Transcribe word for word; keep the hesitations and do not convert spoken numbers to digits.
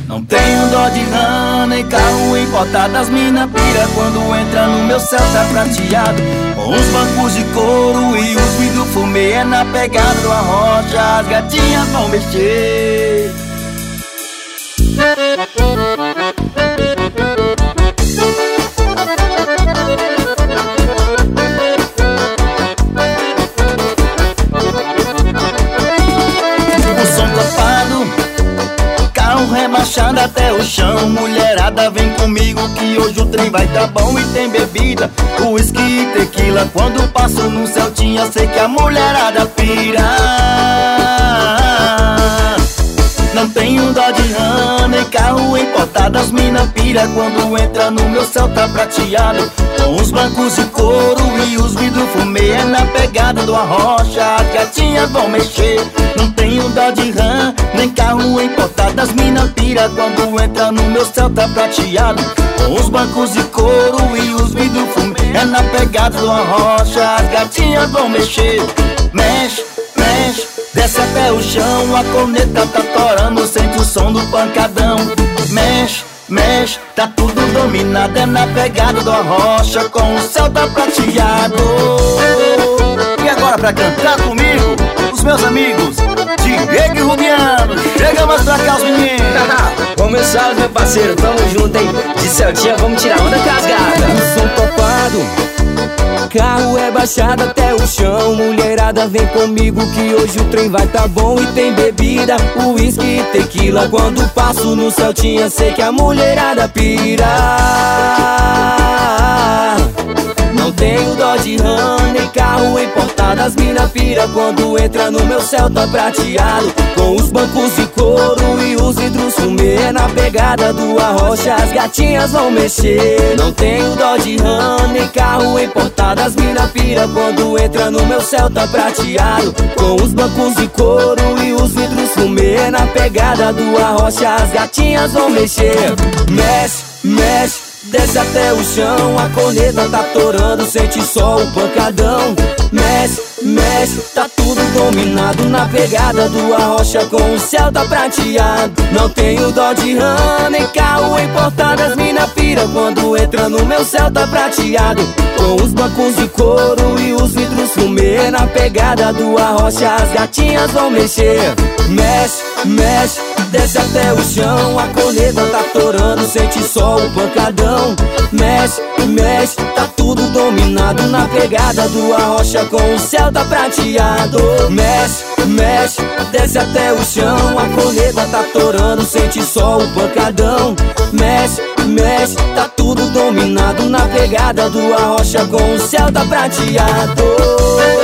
Não tenho dó de rã, nem carro importado. As mina pira quando entra no meu Celta prateado, com os bancos de couro e os vidros fumê. É na pegada de uma rocha, as gatinhas vão mexer. Rebaixado até o chão, mulherada vem comigo que hoje o trem vai tá bom. E tem bebida, uísque e tequila. Quando passo no Celtinha sei que a mulherada pira. Não tenho dó de rã, nem carro importado. As mina pira quando entra no meu Celta prateado, com os bancos de couro e os vidros fumê. É na pegada do arrocha, as gatinhas vão mexer. Não tenho dó de rã, nem carro importado. As mina pira quando entra no meu Celta prateado, com os bancos de couro e os vidros fumê. É na pegada do arrocha, as gatinhas vão mexer. Mexe, mexe, desce até o chão, a corneta tá torando, sente o som do pancadão. Mexe, mexe, tá tudo dominado. É na pegada do arrocha, com o Celta prateado. E agora pra cantar comigo, os meus amigos Diego e Rubiano. Chega mais pra cá os meninos. Vamos salve, meu parceiro, tamo junto, hein? De Celtinha, vamos tirar onda com as gatas. O som topado, carro é baixado até o chão. Mulherada vem comigo que hoje o trem vai tá bom. E tem bebida, uísque e tequila. Quando passo no Celtinha sei que a mulherada pira. Não tenho dó de rã, nem carro importado. As mina pira quando entra no meu Celta prateado, com os bancos de couro e os vidros fumê. É na pegada do arrocha, as gatinhas vão mexer. Não tenho dó de rã, nem carro importado. As mina pira quando entra no meu Celta prateado, com os bancos de couro e os vidros fumê. É na pegada do arrocha, as gatinhas vão mexer. Mexe, mexe, desce até o chão, a corneta tá torando, sente só o pancadão. Mexe, mexe, tá tudo dominado na pegada do arrocha, com o Celta prateado. Não tenho dó de rã, nem carro importado. As mina pira quando entra no meu Celta prateado, com os bancos de couro e os vidros fumê. Na pegada do arrocha, as gatinhas vão mexer. Mexe, mexe, desce até o chão, a corneta tá torando, sente só o pancadão. Mexe, mexe, tá tudo dominado na pegada do arrocha, com o Celta prateado. Mexe, mexe, desce até o chão, a corneta tá torando, sente só o pancadão. Mexe, mexe, tá tudo dominado na pegada do arrocha, com o Celta prateado.